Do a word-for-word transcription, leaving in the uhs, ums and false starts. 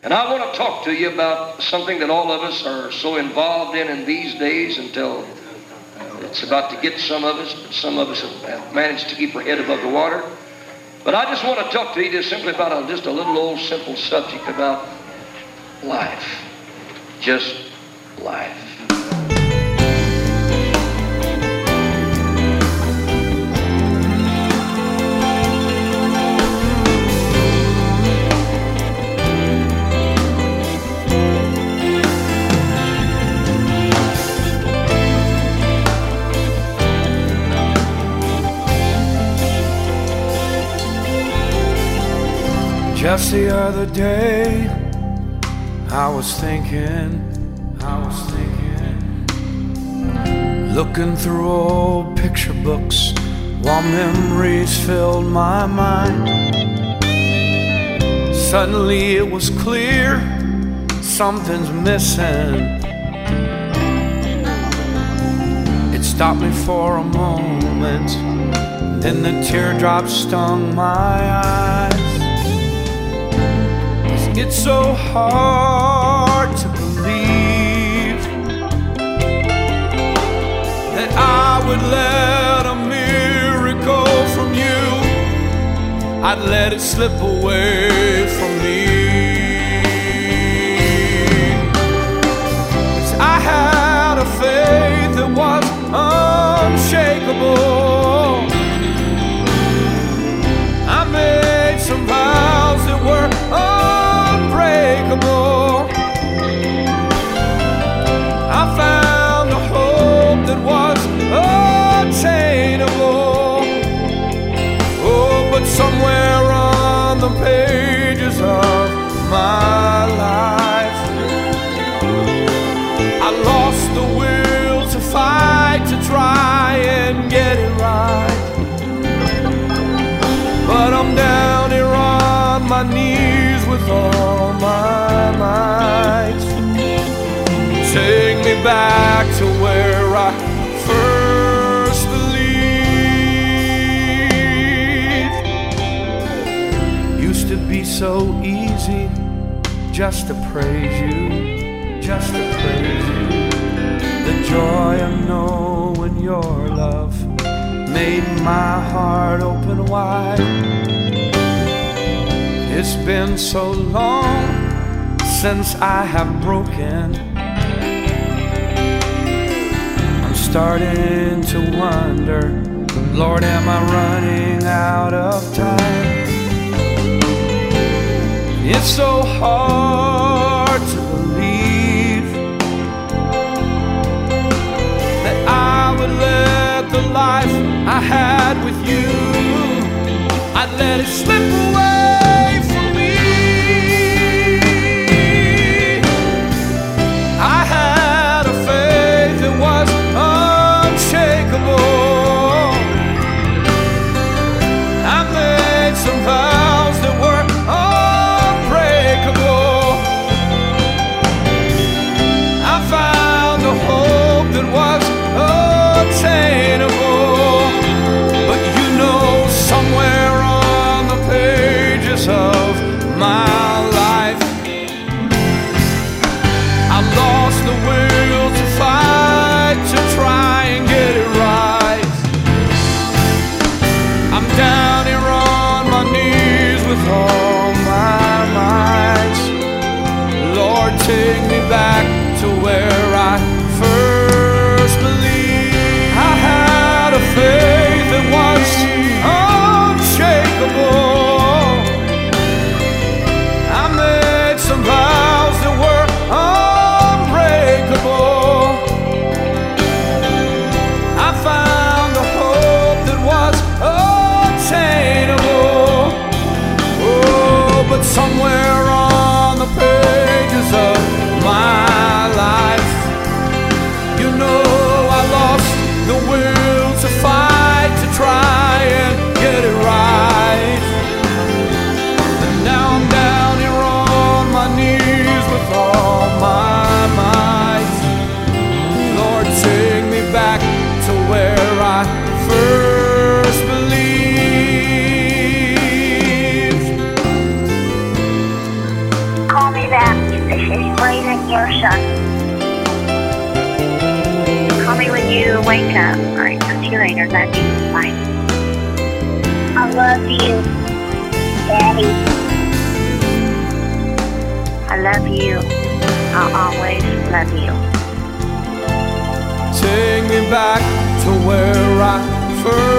And I want to talk to you about something that all of us are so involved in in these days until it's about to get some of us, but some of us have managed to keep our head above the water. But I just want to talk to you just simply about a, just a little old simple subject about life. Just life. Just the other day, I was thinking, I was thinking, looking through old picture books while memories filled my mind. Suddenly it was clear, something's missing. It stopped me for a moment, then the teardrops stung my eyes. It's so hard to believe that I would let a miracle from you, I'd let it slip away from me. 'Cause I had a faith that was unshakable. I made some vows that were unbreakable. I found a hope that was attainable. Oh, but somewhere on the pages of my life, I lost the will to fight, to try and get it right. But I'm down here on my knees with all my might. Take me back to where I first believed. Used to be so easy just to praise you, just to praise you. The joy of knowing your love made my heart open wide. It's been so long since I have broken. I'm starting to wonder, Lord, am I running out of time? It's so hard to believe that I would let the life I had with you, I'd let it slip away. But you know, somewhere on the page your son. Call me when you wake up. Alright, talk to you later. Love you. Bye. I love you, Daddy. I love you. I'll always love you. Take me back to where I first